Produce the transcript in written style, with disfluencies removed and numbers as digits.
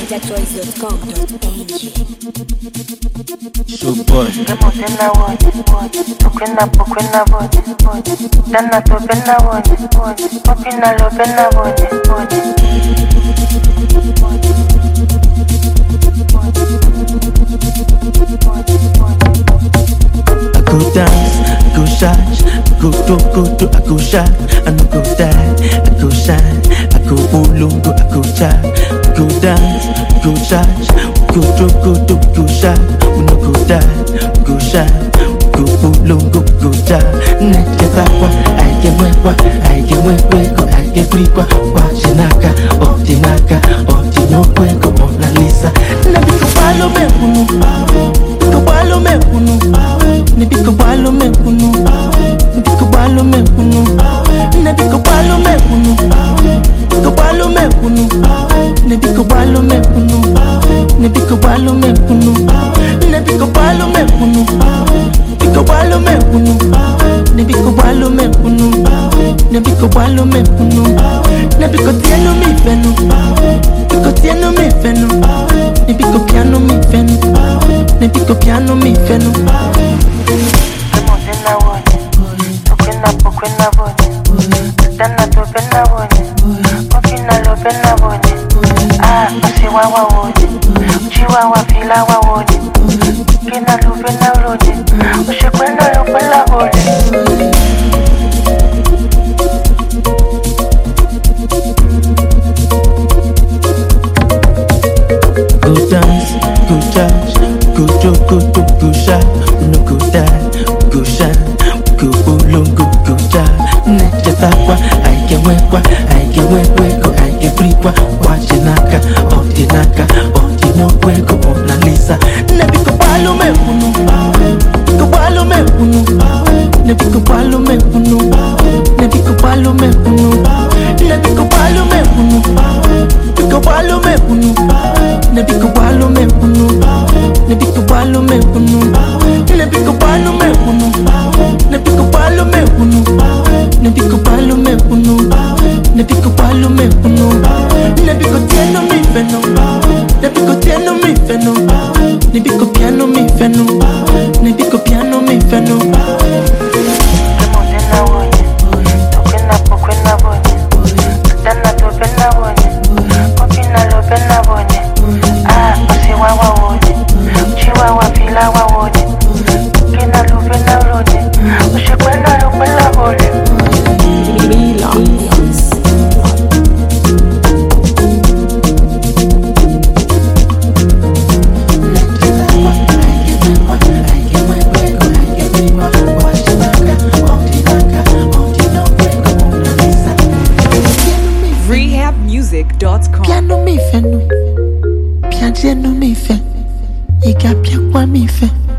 mediachoice.com.ng. So boy. I go dance, I go shine, I go do, I go shine, I no go die, I go shine, I go ulungu, I go shine, I go dance, I go shine, I go do, go shine, we no go die, go shine, go ulungu, go shine. Neke takwa, I get wekwa, I get weko, I get frikwa, wachinaka, otinaka, otinokweko, Mona Lisa. Nabiko palo me kunu, biko palo me kunu. Nebiko balo me kunu, nebiko balo me kunu, nebiko balo me kunu, nebiko balo me kunu, nebiko balo me kunu, nebiko balo me kunu, nebiko balo me kunu, nebiko balo me kunu, nebiko balo me kunu, nebiko balo me kunu, nebiko tieno mi fenu, nebiko tieno mi fenu, nebiko piano mi fenu, nebiko piano mi fenu. Go dance, go jazz, go shine, no go die, go shine, go ulungu, go die. Neche takwa, I get wekwa, I get weko, I get frikwa, wachinaka, otinaka, otinokweko, Mona Lisa. Nebiko balo me kunu, nebiko balo me kunu, nebiko balo me kunu, nebiko balo me kunu, nebiko balo me kunu, nebiko balo me kunu, nebiko balo me kunu, nebiko balo me kunu, nebiko balo me kunu, nebiko balo me kunu, nebiko balo me kunu, nebiko balo me kunu, nebiko tieno mi fenu, nebiko tieno mi fenu, nebiko piano mi fenu, nebiko piano mi fenu. Rehabmusic.com. Piano mi fenu, piano mi fe, iga piakwa mi fe.